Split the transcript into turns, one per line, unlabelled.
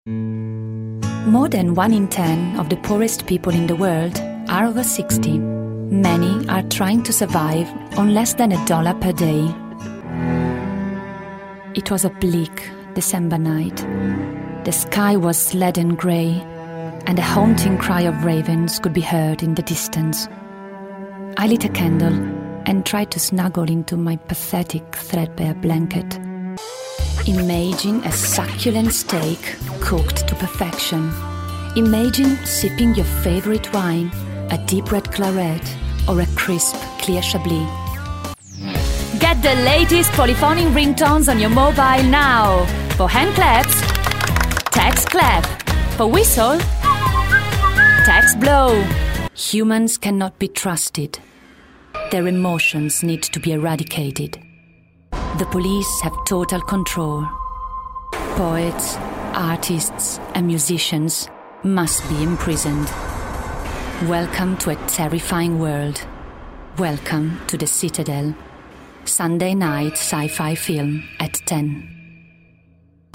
More than 1 in 10 of the poorest people in the world are over 60. Many are trying to survive on less than $1 per day. It was a bleak December night. The sky was leaden grey, and a haunting cry of ravens could be heard in the distance. I lit a candle and tried to snuggle into my pathetic threadbare blanket. Imagine a succulent steak cooked to perfection. Imagine sipping your favorite wine, a deep red claret or a crisp clear chablis. Get the latest polyphonic ringtones on your mobile now. For hand claps, text clap. For whistle, text blow. Humans cannot be trusted. Their emotions need to be eradicated. The police have total control. Poets, artists, and musicians must be imprisoned. Welcome to a terrifying world. Welcome to the Citadel. Sunday night sci-fi film at 10.